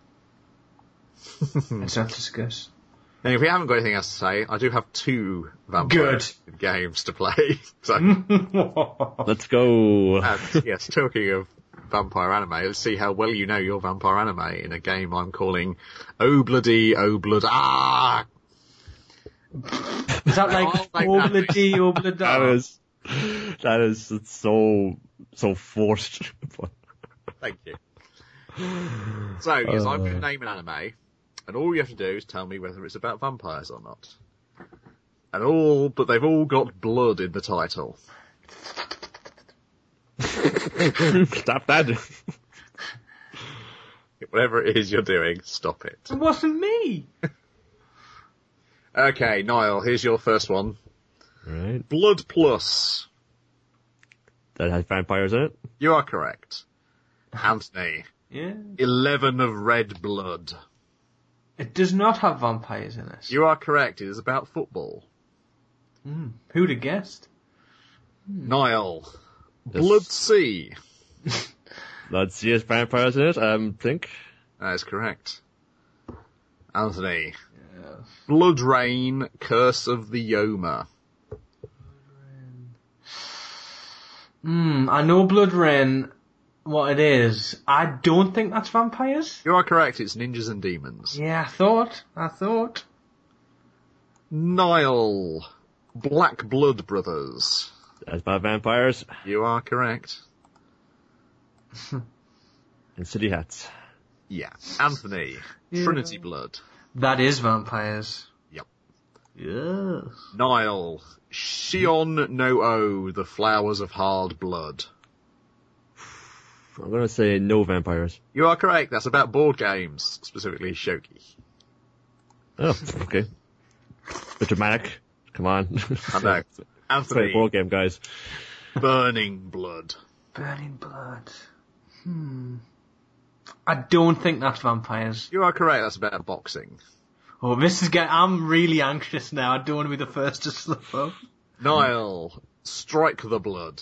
Let's not discuss. And if we haven't got anything else to say, I do have 2 vampire games to play. So let's go. And yes, talking of vampire anime, let's see how well you know your vampire anime in a game I'm calling Oh Bloody Oh Blood Ah. Is that like Oh Bloody Oh Blood Ah? That is so forced. Thank you. So, yes, I'm going to name an anime, and all you have to do is tell me whether it's about vampires or not. But they've all got blood in the title. Stop that. Whatever it is you're doing, stop it. It wasn't me! Okay, Niall, here's your first one. Right. Blood Plus. That has vampires in it? You are correct. Anthony. Yeah. 11 of Red Blood. It does not have vampires in it. You are correct. It is about football. Who'd have guessed? Niall. Blood Sea. Blood Sea has vampires in it, I think. That is correct. Anthony. Yes. Blood Rain, Curse of the Yoma. I know Blood Rain, what it is. I don't think that's vampires. You are correct, it's ninjas and demons. Yeah, I thought. Niall. Black Blood Brothers. That's about vampires. You are correct. And City Hats. Yeah. Anthony. Yeah. Trinity Blood. That is vampires. Yep. Yes. Niall. Shion no O, The Flowers of Hard Blood. I'm gonna say no vampires. You are correct. That's about board games, specifically Shogi. Oh, okay. Bit dramatic. Come on. I know. Anthony. Play a board game, guys. Burning Blood. Burning Blood. I don't think that's vampires. You are correct. That's about boxing. Oh, I'm really anxious now. I don't want to be the first to slip up. Niall. Strike the Blood.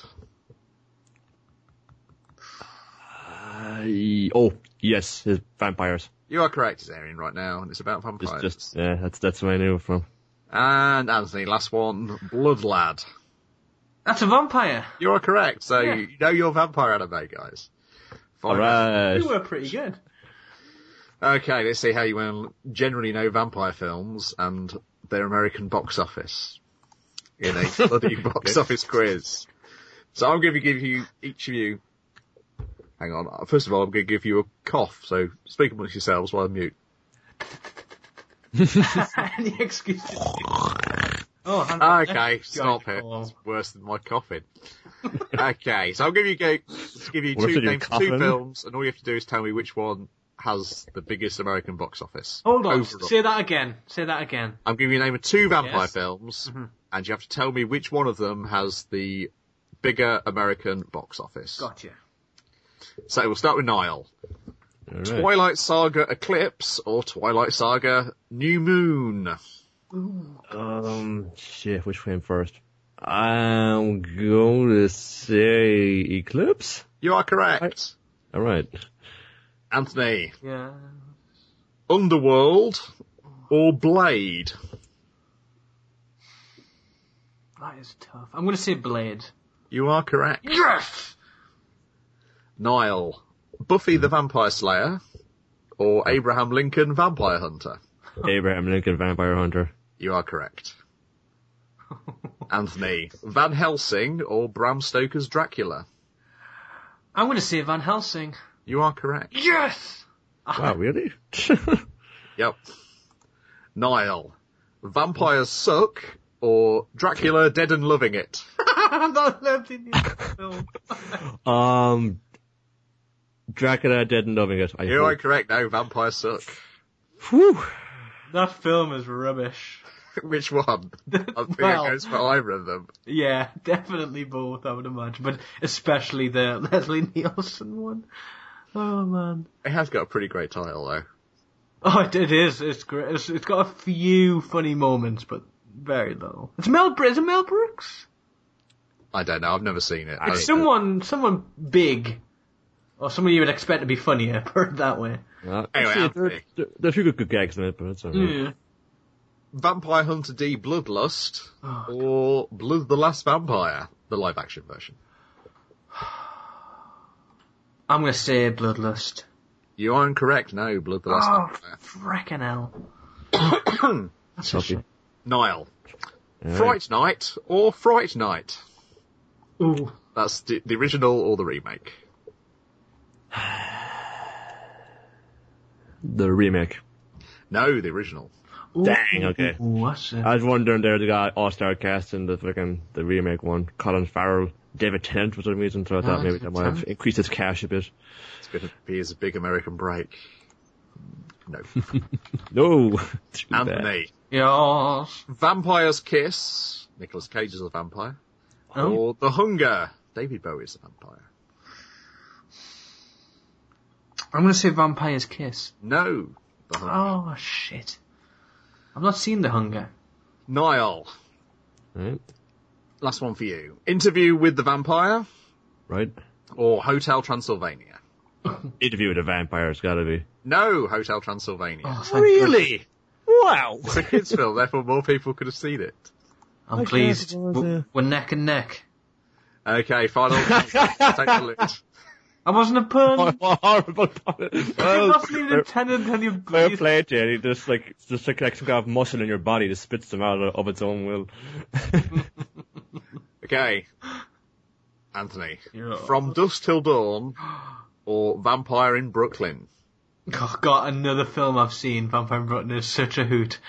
Yes, it's vampires. You are correct, it's airing right now, and it's about vampires. That's where I knew it from. And Anthony, last one, Blood Lad. That's a vampire. You are correct, so you know your vampire anime, guys. Alright. You were pretty good. Okay, let's see how you generally know vampire films and their American box office in a bloody box office quiz. So I'm going to give you, each of you, hang on, first of all I'm going to give you a cough, so speak amongst yourselves while I mute. Any excuses? Okay, stop it. It's worse than my coughing. Okay, so I'll give you two names for 2 films, and all you have to do is tell me which one has the biggest American box office. Hold on, say that again. I'm giving you a name of 2 vampire films, and you have to tell me which one of them has the bigger American box office. Gotcha. So we'll start with Niall. Right. Twilight Saga Eclipse or Twilight Saga New Moon? Shit, which came first? I'm going to say Eclipse? You are correct. Alright. Anthony, Yeah. Underworld or Blade? That is tough. I'm going to say Blade. You are correct. Yes! Niall, Buffy the Vampire Slayer or Abraham Lincoln Vampire Hunter? Abraham Lincoln Vampire Hunter. You are correct. Anthony, Van Helsing or Bram Stoker's Dracula? I'm going to say Van Helsing. You are correct. Yes! Wow, really? Yep. Niall, Vampires Suck or Dracula Dead and Loving It? I'm not allowed in this film. Dracula Dead and Loving It. You are correct. No, Vampires Suck. Whew. That film is rubbish. Which one? I think Well- it goes for either of them. Yeah, definitely both, I would imagine. But especially the Leslie Nielsen one. Oh, man. It has got a pretty great title, though. Oh, it is. It's great. It's got a few funny moments, but very little. Is it Mel Brooks? I don't know. I've never seen it. It's someone big. Or someone you would expect to be funnier, put it that way. Anyway, Actually, there are a few good gags in it, but it's alright. Yeah. Vampire Hunter D Bloodlust Oh, or Blood the Last Vampire, the live action version? I'm going to say Bloodlust. You are incorrect. No, Blood the Last Oh, Vampire. frickin' hell. That's a Copy. shame. Niall, Alright. Fright Night or Fright Night? Ooh. That's the original or the remake? The remake. No, the original. Ooh. Dang, okay. Ooh, what's it? I was wondering there, the guy all-star cast in the remake one. Colin Farrell, David Tennant for some reason, so I thought maybe that might have increased his cash a bit. It's going to be his big American break. No. No! Too bad. Anthony, Yes. Vampire's Kiss, Nicolas Cage is a vampire, Oh. or The Hunger, David Bowie is a vampire. I'm going to say Vampire's Kiss. No, The Hunger. Oh, shit. I've not seen The Hunger. Niall, Right? last one for you. Interview with the Vampire Right? or Hotel Transylvania? Interview with a Vampire, it's gotta be. No, Hotel Transylvania. Oh, thank goodness. Wow! It's a kids' film, therefore more people could have seen it. I'm I pleased. guess it was, We're neck and neck. Okay, final chance. Take the lead. I wasn't a pun. What horrible I wasn't even intended to tell you. Fair play, Jerry. Just like some kind of muscle in your body that spits them out of its own will. Okay. Anthony. Yeah. From Dusk Till Dawn or Vampire in Brooklyn? Oh, God, another film I've seen, Vampire in Brooklyn, is such a hoot.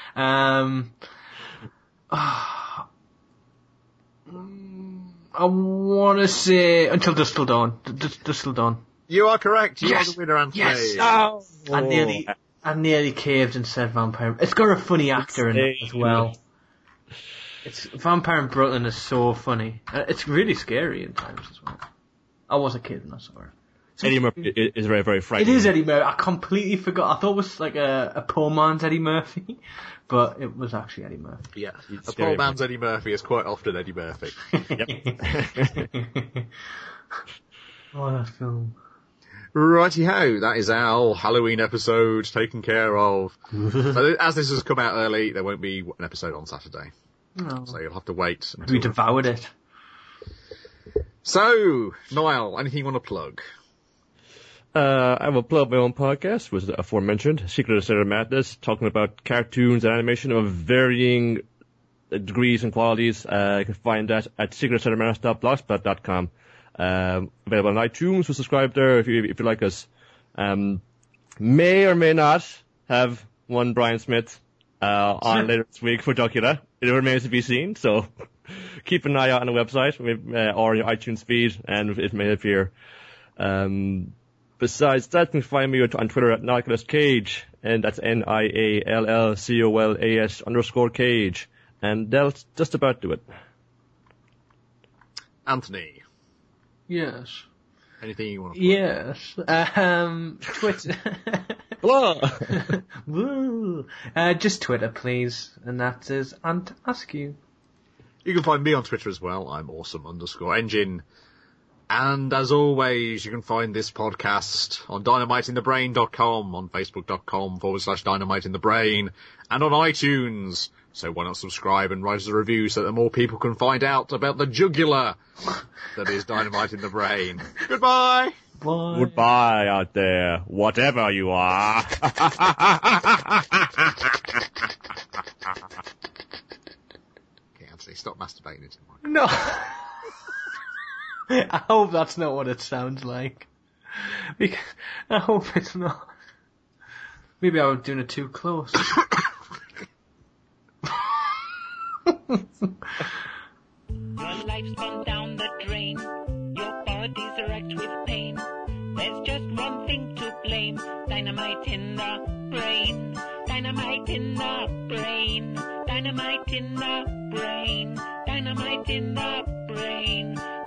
I want to say Until Dusk Till Dawn. Dusk Till Dawn. You are correct. You Yes. are the winner, Anthony. Yes. Oh. I nearly caved and said Vampire. It's got a funny actor in it as well. It's Vampire in Brooklyn is so funny. It's really scary in times as well. I was a kid when I saw it. Eddie Murphy is very, very frightening. It is Eddie Murphy. I completely forgot. I thought it was like a poor man's Eddie Murphy, but it was actually Eddie Murphy. Yeah. A scary, poor man's Eddie Murphy is quite often Eddie Murphy. Oh, that film. Righty-ho, that is our Halloween episode taken care of. So as this has come out early, there won't be an episode on Saturday. No. So you'll have to wait. We Until... devoured it. So, Niall, anything you want to plug? I will plug my own podcast, was aforementioned, Secret of Cinema Madness, talking about cartoons and animation of varying degrees and qualities. You can find that at secretofcinemamadness.blogspot.com. Available on iTunes, so subscribe there if you like us. May or may not have one Brian Smith on later this week for Docula. It remains to be seen, so keep an eye out on the website or your iTunes feed, and it may appear. Besides that, you can find me on Twitter at NiallColasCage, and that's NIALLCOLAS_Cage, and that'll just about do it. Anthony, Yes. anything you want to plug? Yes. Twitter. Blah! Woo. Just Twitter, please. And that is Ant Askew. You can find me on Twitter as well. I'm awesome_engine. And as always, you can find this podcast on dynamiteinthebrain.com, on facebook.com/dynamiteinthebrain, and on iTunes. So why not subscribe and write us a review so that more people can find out about the jugular that is Dynamite in the Brain. Goodbye! Bye. Goodbye out there, whatever you are. Okay, Anthony, stop masturbating into the mic. No. I hope that's not what it sounds like. I hope it's not. Maybe I was doing it too close. Your life's gone down the drain. Your body's wrecked with pain. There's just one thing to blame. Dynamite in the brain. Dynamite in the brain. Dynamite in the brain. Dynamite in the brain.